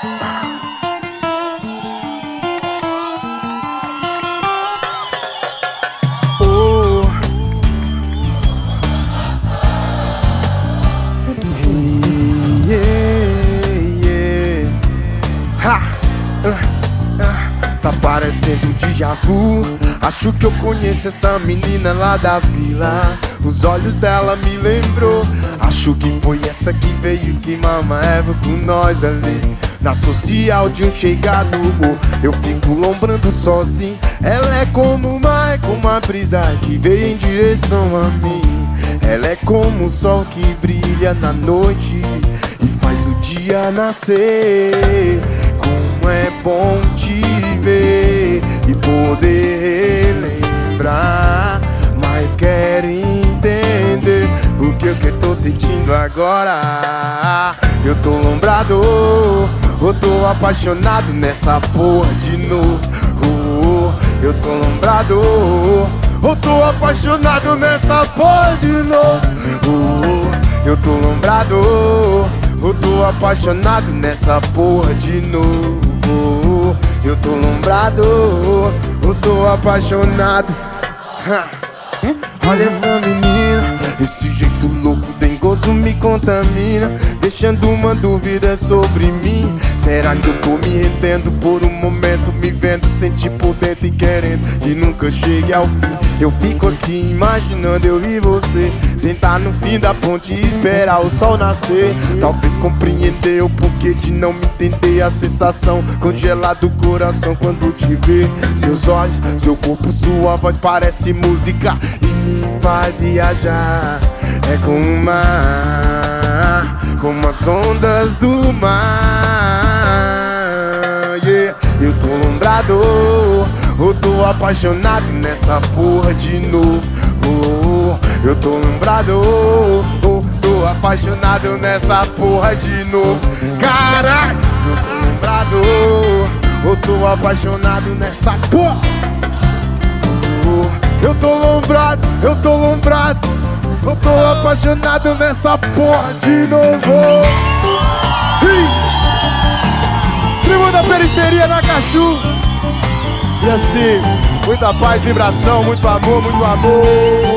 Tá parecendo um déjà vu. Acho que eu conheço essa menina lá da vila. Os olhos dela me lembrou. Acho que foi essa que veio queimar uma erva com nós ali na social de um chegado. Eu fico lombrando sozinho. Ela é como o mar, é como a brisa que veio em direção a mim. Ela é como o sol que brilha na noite e faz o dia nascer. Como é bom te ver e poder relembrar, mas quero entender o que eu tô sentindo agora. Eu tô lombrado, eu tô apaixonado nessa porra de novo. Eu tô lombrado, eu tô apaixonado nessa porra de novo. Eu tô lombrado, eu tô apaixonado nessa porra de novo. Eu tô lombrado, eu tô apaixonado. Olha essa menina, esse jeito louco dengoso me contamina, deixando uma dúvida sobre mim. Será que eu tô me rendendo por um momento, me vendo, sentir por dentro e querendo que nunca chegue ao fim? Eu fico aqui imaginando eu e você sentar no fim da ponte e esperar o sol nascer. Talvez compreender o porquê de não me entender, a sensação congelada do coração quando te ver. Seus olhos, seu corpo, sua voz parece música e me faz viajar. É como o mar, como as ondas do mar, yeah. Eu tô lombrado, eu tô apaixonado nessa porra de novo. Eu tô lombrado, eu tô apaixonado nessa porra de novo. Caralho, eu tô lombrado, eu tô apaixonado nessa porra. Eu tô lombrado, eu tô lombrado, eu tô apaixonado nessa porra de novo. Tribo da periferia na Cachu. E assim, muita paz, vibração, muito amor, muito amor.